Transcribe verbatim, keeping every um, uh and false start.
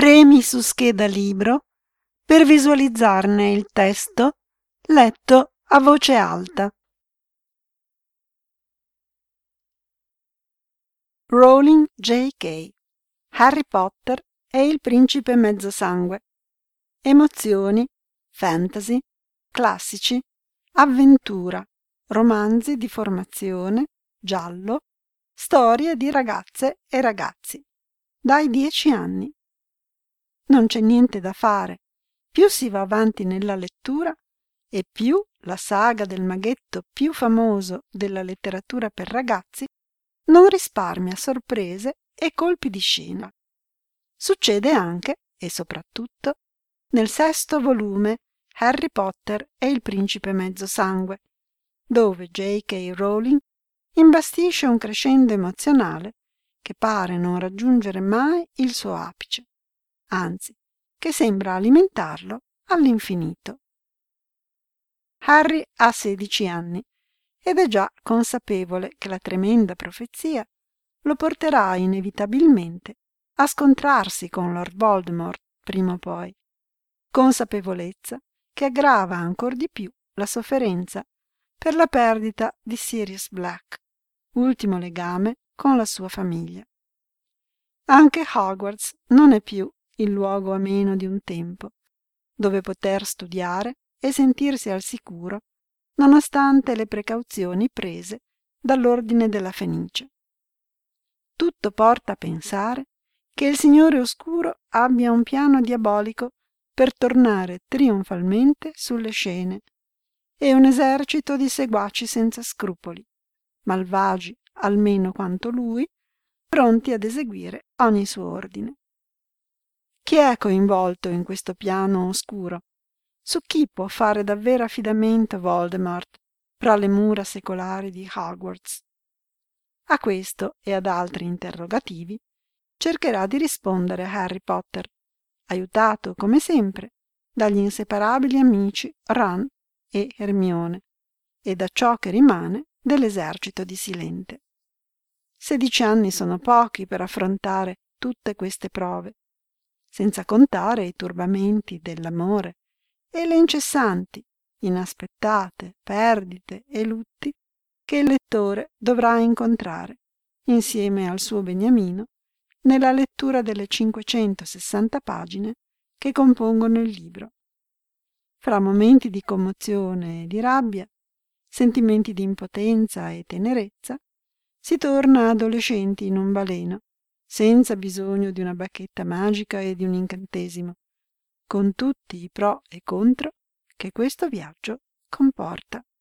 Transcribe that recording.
Premi su scheda libro per visualizzarne il testo letto a voce alta. Rowling J K. Harry Potter e il principe mezzosangue. Emozioni, fantasy, classici, avventura, romanzi di formazione, giallo, storie di ragazze e ragazzi. Dai dieci anni. Non c'è niente da fare. Più si va avanti nella lettura e più la saga del maghetto più famoso della letteratura per ragazzi non risparmia sorprese e colpi di scena. Succede anche, e soprattutto, nel sesto volume Harry Potter e il principe mezzosangue, dove J K. Rowling imbastisce un crescendo emozionale che pare non raggiungere mai il suo apice, anzi, che sembra alimentarlo all'infinito. Harry ha sedici anni ed è già consapevole che la tremenda profezia lo porterà inevitabilmente a scontrarsi con Lord Voldemort prima o poi, consapevolezza che aggrava ancor di più la sofferenza per la perdita di Sirius Black, ultimo legame con la sua famiglia. Anche Hogwarts non è più il luogo ameno di un tempo, dove poter studiare e sentirsi al sicuro nonostante le precauzioni prese dall'Ordine della Fenice. Tutto porta a pensare che il Signore Oscuro abbia un piano diabolico per tornare trionfalmente sulle scene e un esercito di seguaci senza scrupoli, malvagi almeno quanto lui, pronti ad eseguire ogni suo ordine. Chi è coinvolto in questo piano oscuro? Su chi può fare davvero affidamento Voldemort fra le mura secolari di Hogwarts? A questo e ad altri interrogativi cercherà di rispondere Harry Potter, aiutato come sempre dagli inseparabili amici Ron e Hermione e da ciò che rimane dell'esercito di Silente. Sedici anni sono pochi per affrontare tutte queste prove, senza contare i turbamenti dell'amore e le incessanti, inaspettate perdite e lutti che il lettore dovrà incontrare, insieme al suo beniamino, nella lettura delle cinquecentosessanta pagine che compongono il libro. Fra momenti di commozione e di rabbia, sentimenti di impotenza e tenerezza, si torna adolescenti in un baleno, senza bisogno di una bacchetta magica e di un incantesimo, con tutti i pro e contro che questo viaggio comporta.